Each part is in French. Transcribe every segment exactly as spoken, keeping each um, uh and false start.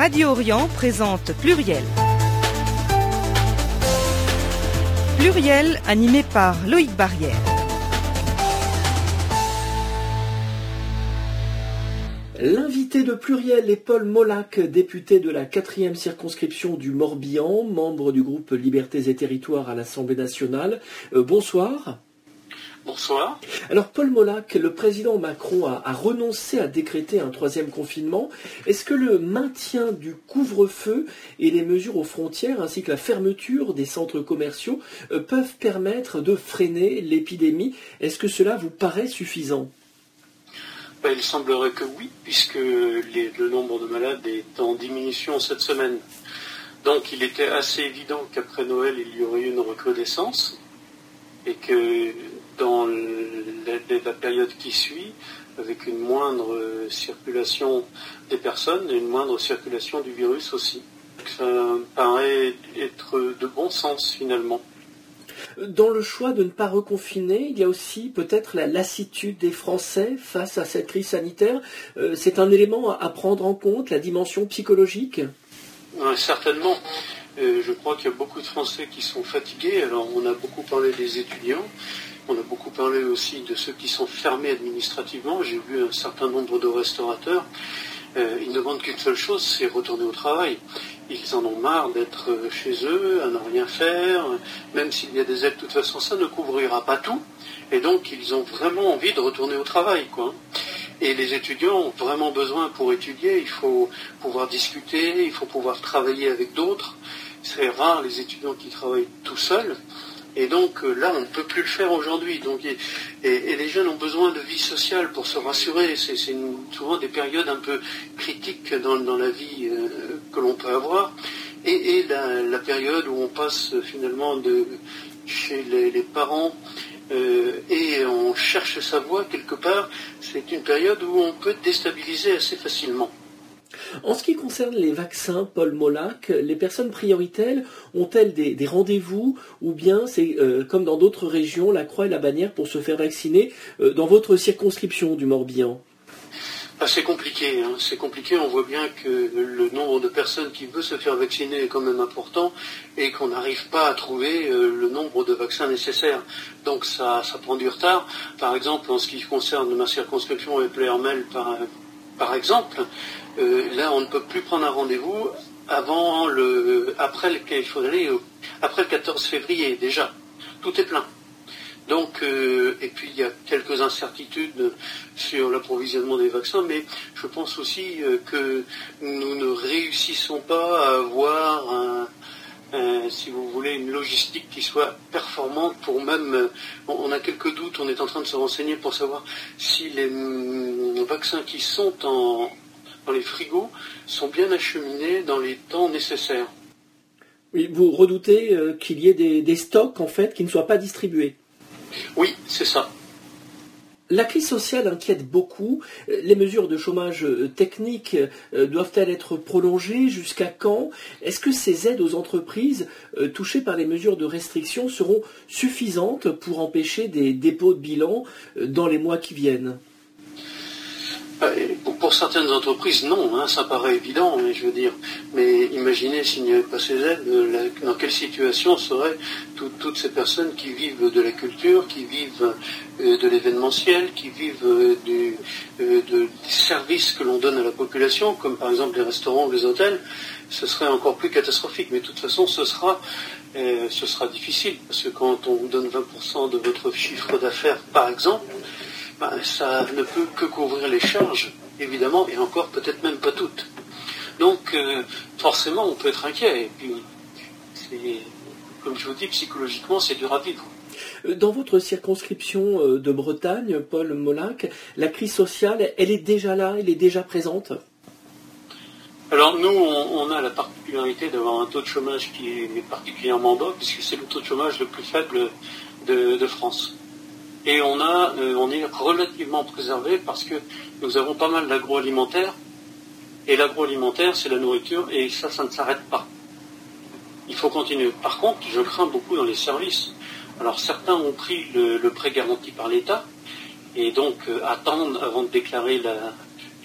Radio Orient présente Pluriel. Pluriel animé par Loïc Barrière. L'invité de Pluriel est Paul Molac, député de la quatrième circonscription du Morbihan, membre du groupe Libertés et Territoires à l'Assemblée nationale. Euh, bonsoir. Bonsoir. Alors Paul Molac, le président Macron a, a renoncé à décréter un troisième confinement. Est-ce que le maintien du couvre-feu et les mesures aux frontières ainsi que la fermeture des centres commerciaux euh, peuvent permettre de freiner l'épidémie? Est-ce que cela vous paraît suffisant? Ben, il semblerait que oui, puisque les, le nombre de malades est en diminution cette semaine. Donc il était assez évident qu'après Noël, il y aurait une recrudescence et que dans la, la période qui suit, avec une moindre circulation des personnes et une moindre circulation du virus aussi. Ça me paraît être de bon sens finalement. Dans le choix de ne pas reconfiner, il y a aussi peut-être la lassitude des Français face à cette crise sanitaire. Euh, c'est un élément à prendre en compte, la dimension psychologique? Ouais, certainement. Euh, je crois qu'il y a beaucoup de Français qui sont fatigués. Alors on a beaucoup parlé des étudiants, on a beaucoup parlé aussi de ceux qui sont fermés administrativement. J'ai vu un certain nombre de restaurateurs. Euh, ils ne demandent qu'une seule chose, c'est retourner au travail. Ils en ont marre d'être chez eux, à ne rien faire. Même s'il y a des aides, de toute façon, ça ne couvrira pas tout. Et donc, ils ont vraiment envie de retourner au travail, quoi. Et les étudiants ont vraiment besoin, pour étudier, il faut pouvoir discuter, il faut pouvoir travailler avec d'autres. C'est rare les étudiants qui travaillent tout seuls. Et donc là, on ne peut plus le faire aujourd'hui. Donc, et, et, et les jeunes ont besoin de vie sociale pour se rassurer. C'est, c'est une, souvent des périodes un peu critiques dans, dans la vie euh, que l'on peut avoir. Et, et la, la période où on passe finalement de chez les, les parents euh, et on cherche sa voie quelque part, c'est une période où on peut déstabiliser assez facilement. En ce qui concerne les vaccins, Paul Molac, les personnes prioritaires ont-elles des, des rendez-vous ou bien c'est euh, comme dans d'autres régions, la croix et la bannière pour se faire vacciner euh, dans votre circonscription du Morbihan? Ah, c'est compliqué, hein. c'est compliqué. On voit bien que le nombre de personnes qui veulent se faire vacciner est quand même important et qu'on n'arrive pas à trouver euh, le nombre de vaccins nécessaires. Donc ça, ça prend du retard. Par exemple, en ce qui concerne ma circonscription et Pleyhermel, par, par exemple, euh, là on ne peut plus prendre un rendez-vous avant le, après le, il faut aller après le quatorze février déjà. Tout est plein. Donc, euh, et puis il y a quelques incertitudes sur l'approvisionnement des vaccins, mais je pense aussi euh, que nous ne réussissons pas à avoir, un, un, si vous voulez, une logistique qui soit performante pour même... Euh, on a quelques doutes, on est en train de se renseigner pour savoir si les euh, vaccins qui sont en, dans les frigos sont bien acheminés dans les temps nécessaires. Oui, vous redoutez euh, qu'il y ait des, des stocks en fait qui ne soient pas distribués? Oui, c'est ça. La crise sociale inquiète beaucoup. Les mesures de chômage technique doivent-elles être prolongées? Jusqu'à quand? Est-ce que ces aides aux entreprises touchées par les mesures de restriction seront suffisantes pour empêcher des dépôts de bilan dans les mois qui viennent? Pour certaines entreprises, non, hein, ça paraît évident, mais je veux dire. Mais imaginez s'il n'y avait pas ces aides, dans quelle situation seraient tout, toutes ces personnes qui vivent de la culture, qui vivent euh, de l'événementiel, qui vivent euh, du, euh, de, des services que l'on donne à la population, comme par exemple les restaurants ou les hôtels. Ce serait encore plus catastrophique, mais de toute façon, ce sera, euh, ce sera difficile, parce que quand on vous donne vingt pour cent de votre chiffre d'affaires, par exemple, ben, ça ne peut que couvrir les charges, évidemment, et encore peut-être même pas toutes. Donc, euh, forcément, on peut être inquiet. Et puis, c'est, comme je vous dis, psychologiquement, c'est dur à vivre. Dans votre circonscription de Bretagne, Paul Molac, la crise sociale, elle est déjà là, elle est déjà présente? Alors, nous, on, on a la particularité d'avoir un taux de chômage qui est particulièrement bas, puisque c'est le taux de chômage le plus faible de, de France. Et on, a, euh, on est relativement préservé parce que nous avons pas mal d'agroalimentaire. Et l'agroalimentaire, c'est la nourriture, et ça, ça ne s'arrête pas. Il faut continuer. Par contre, je crains beaucoup dans les services. Alors, certains ont pris le, le prêt garanti par l'État, et donc euh, attendent avant de déclarer la,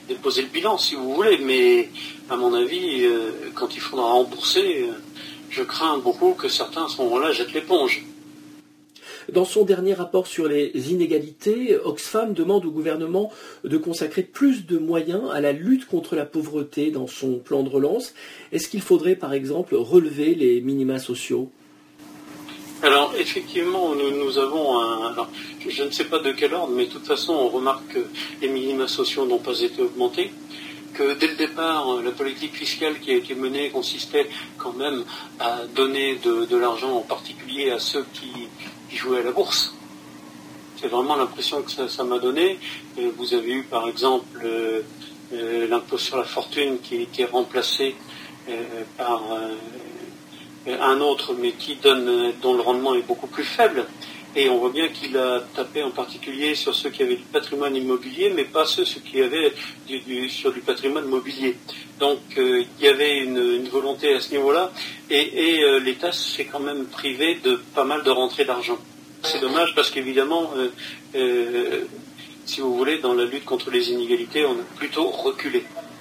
déposer le bilan si vous voulez, mais à mon avis, euh, quand il faudra rembourser, euh, je crains beaucoup que certains à ce moment-là jettent l'éponge. Dans son dernier rapport sur les inégalités, Oxfam demande au gouvernement de consacrer plus de moyens à la lutte contre la pauvreté dans son plan de relance. Est-ce qu'il faudrait par exemple relever les minima sociaux ? Alors effectivement, nous, nous avons un... Alors, je, je ne sais pas de quel ordre, mais de toute façon, on remarque que les minima sociaux n'ont pas été augmentés, que dès le départ, la politique fiscale qui a été menée consistait quand même à donner de, de l'argent en particulier à ceux qui, qui jouaient à la bourse. C'est vraiment l'impression que ça, ça m'a donné. Vous avez eu par exemple euh, euh, l'impôt sur la fortune qui a été remplacé euh, par... Euh, un autre, mais qui donne, dont le rendement est beaucoup plus faible. Et on voit bien qu'il a tapé en particulier sur ceux qui avaient du patrimoine immobilier, mais pas ceux, ceux qui avaient du, du, sur du patrimoine mobilier. Donc euh, il y avait une, une volonté à ce niveau-là, et, et euh, l'État s'est quand même privé de pas mal de rentrées d'argent. C'est dommage parce qu'évidemment, euh, euh, si vous voulez, dans la lutte contre les inégalités, on a plutôt reculé.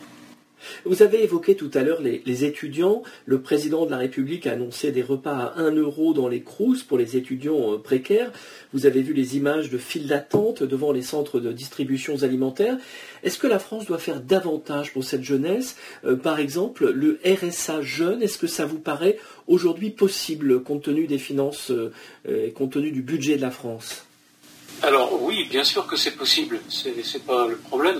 Vous avez évoqué tout à l'heure les, les étudiants. Le président de la République a annoncé des repas à un euro dans les crous pour les étudiants euh, précaires. Vous avez vu les images de files d'attente devant les centres de distribution alimentaires. Est-ce que la France doit faire davantage pour cette jeunesse ? euh, Par exemple, le R S A jeune, est-ce que ça vous paraît aujourd'hui possible compte tenu des finances euh, et compte tenu du budget de la France ? Alors oui, bien sûr que c'est possible. C'est, c'est pas le problème.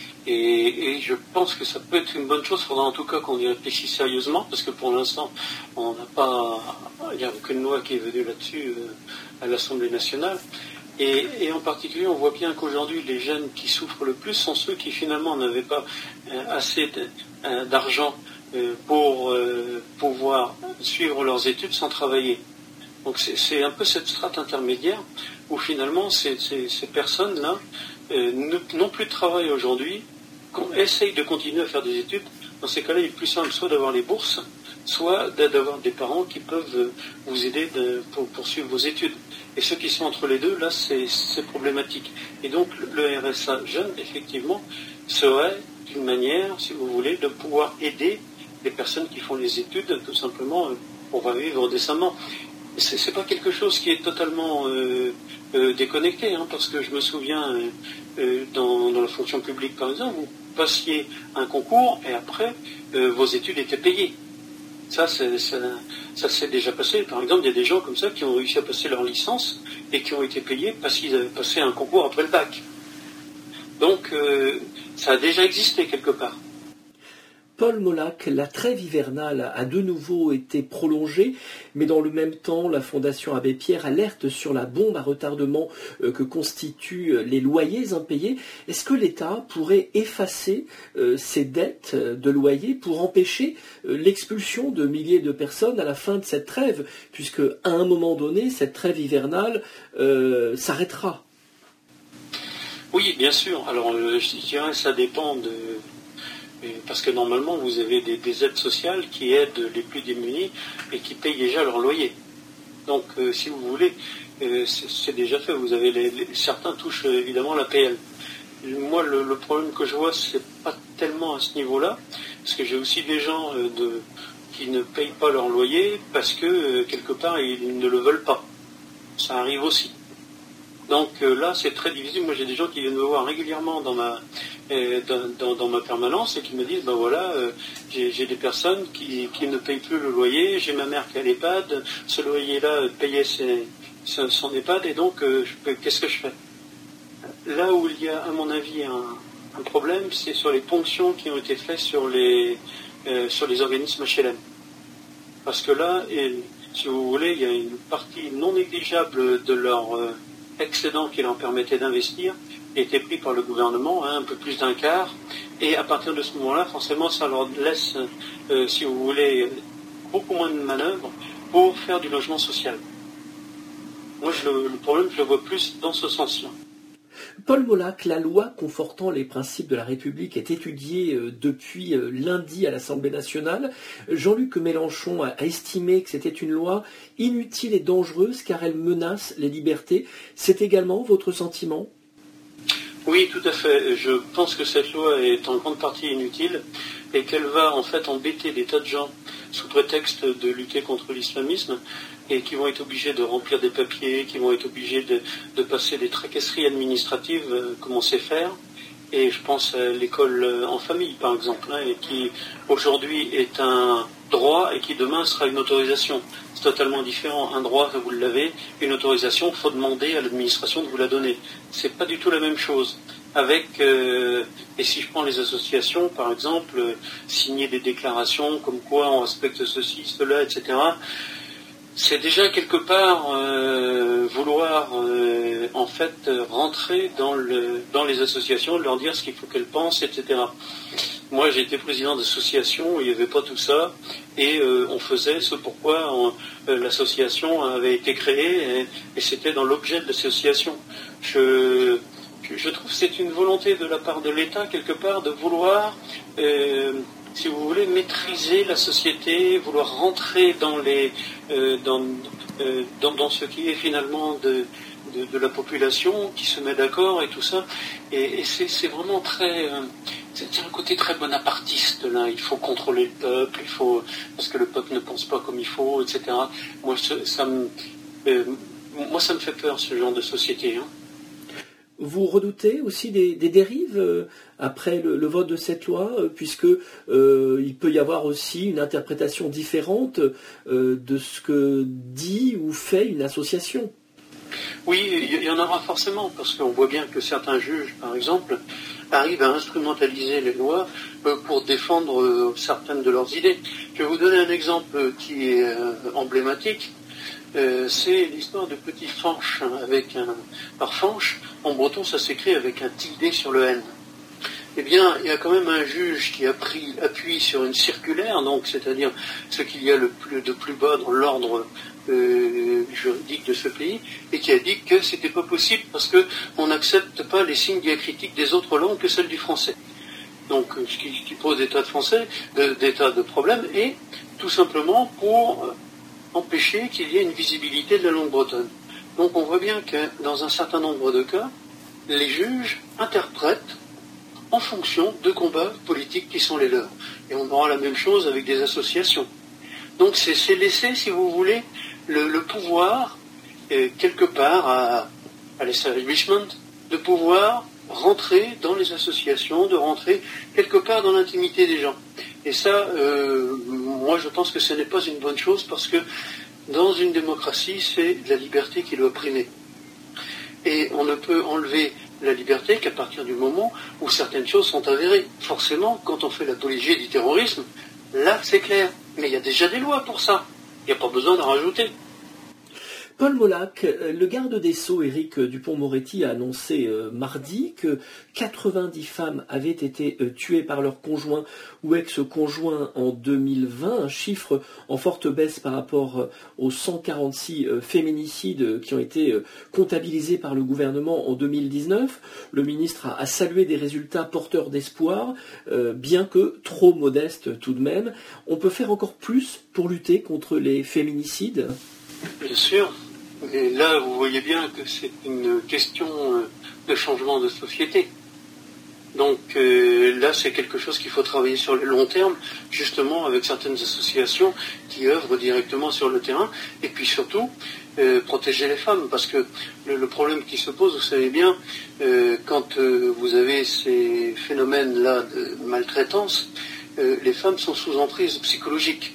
Et, et je pense que ça peut être une bonne chose. Il faudra en tout cas qu'on y réfléchisse sérieusement, parce que pour l'instant, on n'a pas, il n'y a aucune loi qui est venue là-dessus euh, à l'Assemblée nationale. Et, et en particulier, on voit bien qu'aujourd'hui, les jeunes qui souffrent le plus sont ceux qui finalement n'avaient pas euh, assez de, euh, d'argent euh, pour euh, pouvoir suivre leurs études sans travailler. Donc c'est, c'est un peu cette strate intermédiaire où finalement ces, ces, ces personnes-là euh, n'ont plus de travail aujourd'hui, qu'on essaye de continuer à faire des études. Dans ces cas-là, il est plus simple soit d'avoir les bourses, soit d'avoir des parents qui peuvent vous aider de, pour poursuivre vos études. Et ceux qui sont entre les deux, là, c'est, c'est problématique. Et donc, le R S A jeune, effectivement, serait une manière, si vous voulez, de pouvoir aider les personnes qui font les études, tout simplement, pour vivre décemment. C'est, c'est pas quelque chose qui est totalement euh, euh, déconnecté, hein, parce que je me souviens, euh, euh, dans, dans la fonction publique, par exemple, vous passiez un concours et après, euh, vos études étaient payées. Ça, c'est, ça, ça s'est déjà passé. Par exemple, il y a des gens comme ça qui ont réussi à passer leur licence et qui ont été payés parce qu'ils avaient passé un concours après le bac. Donc, euh, ça a déjà existé quelque part. Paul Molac, la trêve hivernale a de nouveau été prolongée, mais dans le même temps, la Fondation Abbé Pierre alerte sur la bombe à retardement que constituent les loyers impayés. Est-ce que l'État pourrait effacer ces dettes de loyer pour empêcher l'expulsion de milliers de personnes à la fin de cette trêve, puisque à un moment donné, cette trêve hivernale euh, s'arrêtera ? Oui, bien sûr. Alors, je dirais que ça dépend de... Parce que normalement, vous avez des, des aides sociales qui aident les plus démunis et qui payent déjà leur loyer. Donc, euh, si vous voulez, euh, c'est, c'est déjà fait. Vous avez les, les, certains touchent euh, évidemment la P L. Moi, le, le problème que je vois, c'est pas tellement à ce niveau-là, parce que j'ai aussi des gens euh, de, qui ne payent pas leur loyer parce que euh, quelque part ils ne le veulent pas. Ça arrive aussi. Donc euh, là, c'est très difficile. Moi, j'ai des gens qui viennent me voir régulièrement dans ma euh, dans, dans, dans ma permanence et qui me disent, ben voilà, euh, j'ai, j'ai des personnes qui, qui ne payent plus le loyer. J'ai ma mère qui a l'EHPAD. Ce loyer-là payait ses, son EHPAD et donc euh, je peux, qu'est-ce que je fais ? Là où il y a, à mon avis, un, un problème, c'est sur les ponctions qui ont été faites sur les euh, sur les organismes H L M. Parce que là, et, si vous voulez, il y a une partie non négligeable de leur euh, excédent qui leur permettait d'investir était pris par le gouvernement, hein, un peu plus d'un quart, et à partir de ce moment-là, forcément, ça leur laisse, euh, si vous voulez, beaucoup moins de manœuvres pour faire du logement social. Moi, je, le problème, je le vois plus dans ce sens-là. Paul Molac, la loi confortant les principes de la République est étudiée euh, depuis euh, lundi à l'Assemblée nationale. Jean-Luc Mélenchon a, a estimé que c'était une loi inutile et dangereuse car elle menace les libertés. C'est également votre sentiment ? Oui, tout à fait. Je pense que cette loi est en grande partie inutile et qu'elle va en fait embêter des tas de gens sous prétexte de lutter contre l'islamisme et qui vont être obligés de remplir des papiers, qui vont être obligés de, de passer des tracasseries administratives euh, comme on sait faire. Et je pense à l'école en famille, par exemple, hein, et qui aujourd'hui est un droit et qui demain sera une autorisation. C'est totalement différent. Un droit, vous l'avez, une autorisation, il faut demander à l'administration de vous la donner. C'est pas du tout la même chose. Avec, euh, et si je prends les associations, par exemple, euh, signer des déclarations comme quoi on respecte ceci, cela, et cetera, c'est déjà quelque part euh, vouloir euh, en fait rentrer dans, le, dans les associations, leur dire ce qu'il faut qu'elles pensent, et cetera. Moi, j'ai été président d'association où il n'y avait pas tout ça, et euh, on faisait ce pourquoi on, euh, l'association avait été créée, et, et c'était dans l'objet de l'association. Je, je trouve que c'est une volonté de la part de l'État, quelque part, de vouloir... Euh, si vous voulez, maîtriser la société, vouloir rentrer dans, les, euh, dans, euh, dans, dans ce qui est finalement de, de, de la population, qui se met d'accord et tout ça. Et, et c'est, c'est vraiment très... Euh, c'est un côté très bonapartiste, là. Il faut contrôler le peuple, il faut, parce que le peuple ne pense pas comme il faut, et cetera. Moi, ça me, euh, moi, ça me fait peur, ce genre de société, hein. Vous redoutez aussi des, des dérives euh, après le, le vote de cette loi, euh, puisque euh, il peut y avoir aussi une interprétation différente euh, de ce que dit ou fait une association. Oui, il y en aura forcément, parce qu'on voit bien que certains juges, par exemple, arrivent à instrumentaliser les lois euh, pour défendre euh, certaines de leurs idées. Je vais vous donner un exemple qui est euh, emblématique. Euh, c'est l'histoire de Petit Fanche, hein, avec un... Par Fanche, en breton, ça s'écrit avec un tilde sur le N. Eh bien, il y a quand même un juge qui a pris appui sur une circulaire, donc c'est-à-dire ce qu'il y a le plus, de plus bas dans l'ordre euh, juridique de ce pays, et qui a dit que c'était pas possible parce qu'on n'accepte pas les signes diacritiques des autres langues que celles du français. Donc, ce qui, qui pose des tas de français, de, des tas de problèmes, et tout simplement pour... Euh, empêcher qu'il y ait une visibilité de la langue bretonne. Donc on voit bien que dans un certain nombre de cas, les juges interprètent en fonction de combats politiques qui sont les leurs. Et on aura la même chose avec des associations. Donc c'est, c'est laisser, si vous voulez, le, le pouvoir, euh, quelque part, à, à l'establishment, de pouvoir rentrer dans les associations, de rentrer quelque part dans l'intimité des gens. Et ça, euh, moi je pense que ce n'est pas une bonne chose parce que dans une démocratie, c'est la liberté qui doit primer. Et on ne peut enlever la liberté qu'à partir du moment où certaines choses sont avérées. Forcément, quand on fait l'apologie du terrorisme, là c'est clair. Mais il y a déjà des lois pour ça. Il n'y a pas besoin d'en rajouter. Paul Molac, le garde des Sceaux, Éric Dupond-Moretti, a annoncé euh, mardi que quatre-vingt-dix femmes avaient été euh, tuées par leur conjoint ou ex-conjoint en deux mille vingt, un chiffre en forte baisse par rapport euh, aux cent quarante-six euh, féminicides qui ont été euh, comptabilisés par le gouvernement en deux mille dix-neuf. Le ministre a, a salué des résultats porteurs d'espoir, euh, bien que trop modestes tout de même. On peut faire encore plus pour lutter contre les féminicides ? Bien sûr. Et là, vous voyez bien que c'est une question de changement de société. Donc euh, là, c'est quelque chose qu'il faut travailler sur le long terme, justement avec certaines associations qui œuvrent directement sur le terrain, et puis surtout euh, protéger les femmes, parce que le, le problème qui se pose, vous savez bien, euh, quand euh, vous avez ces phénomènes-là de maltraitance, euh, les femmes sont sous emprise psychologique.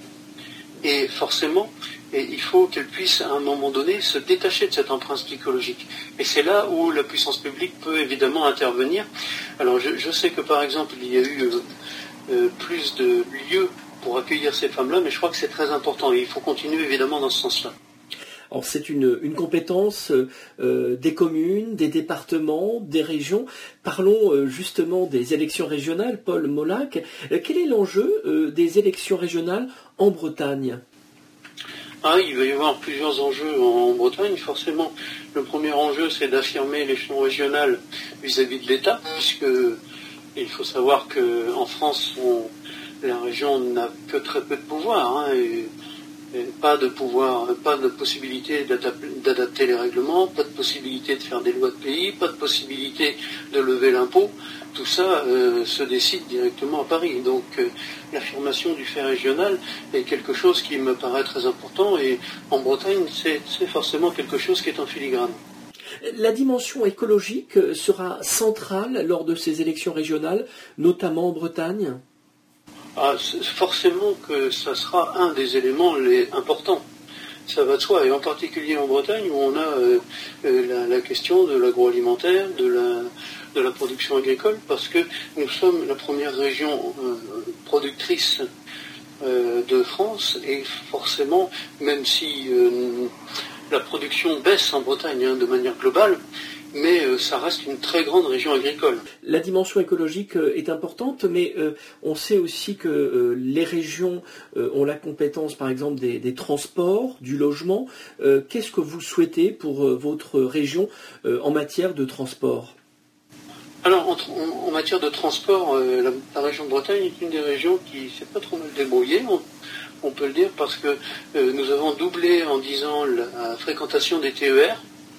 Et forcément, et il faut qu'elles puissent à un moment donné se détacher de cette empreinte psychologique. Et c'est là où la puissance publique peut évidemment intervenir. Alors je, je sais que par exemple il y a eu euh, euh, plus de lieux pour accueillir ces femmes-là, mais je crois que c'est très important et il faut continuer évidemment dans ce sens-là. Alors c'est une, une compétence euh, des communes, des départements, des régions. Parlons euh, justement des élections régionales. Paul Molac, euh, quel est l'enjeu euh, des élections régionales en Bretagne ? Ah, il va y avoir plusieurs enjeux en Bretagne. Forcément, le premier enjeu, c'est d'affirmer l'échelon régional vis-à-vis de l'État, puisque il faut savoir qu'en France, on, la région n'a que très peu de pouvoir. Hein, et Pas de pouvoir, pas de possibilité d'adapter les règlements, pas de possibilité de faire des lois de pays, pas de possibilité de lever l'impôt. Tout ça euh, se décide directement à Paris. Donc euh, l'affirmation du fait régional est quelque chose qui me paraît très important et en Bretagne, c'est, c'est forcément quelque chose qui est en filigrane. La dimension écologique sera centrale lors de ces élections régionales, notamment en Bretagne ? Ah, forcément que ça sera un des éléments les importants. Ça va de soi, et en particulier en Bretagne où on a euh, la, la question de l'agroalimentaire, de la, de la production agricole, parce que nous sommes la première région euh, productrice euh, de France, et forcément, même si euh, la production baisse en Bretagne hein, de manière globale, mais euh, ça reste une très grande région agricole. La dimension écologique euh, est importante, mais euh, on sait aussi que euh, les régions euh, ont la compétence, par exemple, des, des transports, du logement. Euh, qu'est-ce que vous souhaitez pour euh, votre région euh, en matière de transport ? Alors, en, en, en matière de transport, euh, la, la région de Bretagne est une des régions qui s'est pas trop mal débrouillée, on, on peut le dire, parce que euh, nous avons doublé en dix ans la fréquentation des T E R.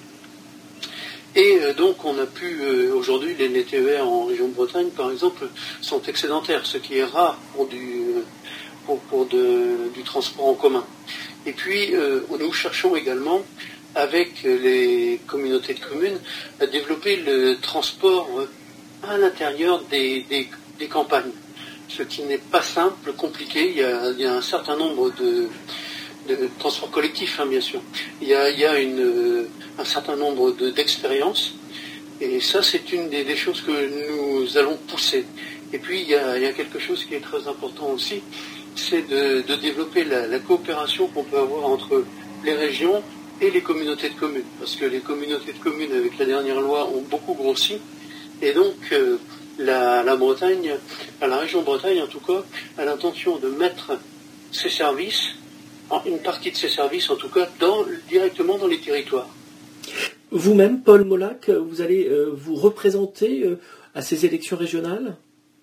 Et euh, donc on a pu, euh, aujourd'hui, les, les T E R en région de Bretagne, par exemple, sont excédentaires, ce qui est rare pour du, pour, pour de, du transport en commun. Et puis, euh, nous cherchons également, avec les communautés de communes, à développer le transport à l'intérieur des, des, des campagnes. Ce qui n'est pas simple, compliqué. Il y a, il y a un certain nombre de... de transport collectif, hein, bien sûr. Il y a, il y a une, un certain nombre de, d'expériences, et ça, c'est une des, des choses que nous allons pousser. Et puis, il y a, il y a quelque chose qui est très important aussi, c'est de, de développer la, la coopération qu'on peut avoir entre les régions et les communautés de communes, parce que les communautés de communes, avec la dernière loi, ont beaucoup grossi, et donc, euh, la, la Bretagne, la région Bretagne, en tout cas, a l'intention de mettre ses services, une partie de ces services, en tout cas, dans, directement dans les territoires. Vous-même, Paul Molac, vous allez euh, vous représenter euh, à ces élections régionales ?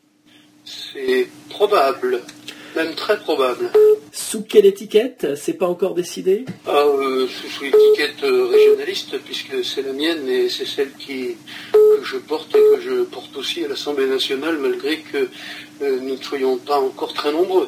C'est probable, même très probable. Sous quelle étiquette ? C'est pas encore décidé ? ah, euh, Sous, sous l'étiquette euh, régionaliste, puisque c'est la mienne et c'est celle qui, que je porte et que je porte aussi à l'Assemblée nationale, malgré que euh, nous ne soyons pas encore très nombreux.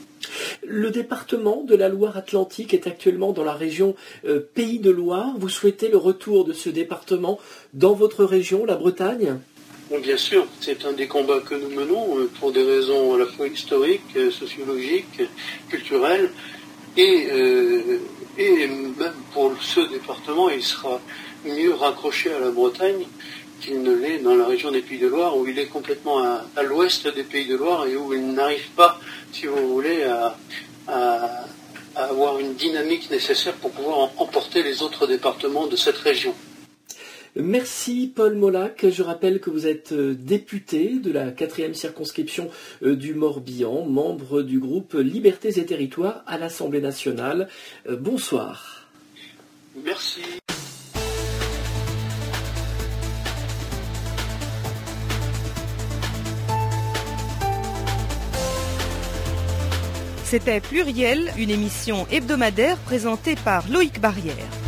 Le département de la Loire-Atlantique est actuellement dans la région euh, Pays de Loire. Vous souhaitez le retour de ce département dans votre région, la Bretagne ? Bon, bien sûr, c'est un des combats que nous menons euh, pour des raisons à la fois historiques, euh, sociologiques, culturelles, et, euh, et même pour ce département, il sera mieux raccroché à la Bretagne qu'il ne l'est dans la région des Pays de Loire, où il est complètement à, à l'ouest des Pays de Loire et où il n'arrive pas, si vous voulez, à, à, à avoir une dynamique nécessaire pour pouvoir emporter les autres départements de cette région. Merci Paul Molac. Je rappelle que vous êtes député de la quatrième circonscription du Morbihan, membre du groupe Libertés et Territoires à l'Assemblée nationale. Bonsoir. Merci. C'était Pluriel, une émission hebdomadaire présentée par Loïc Barrière.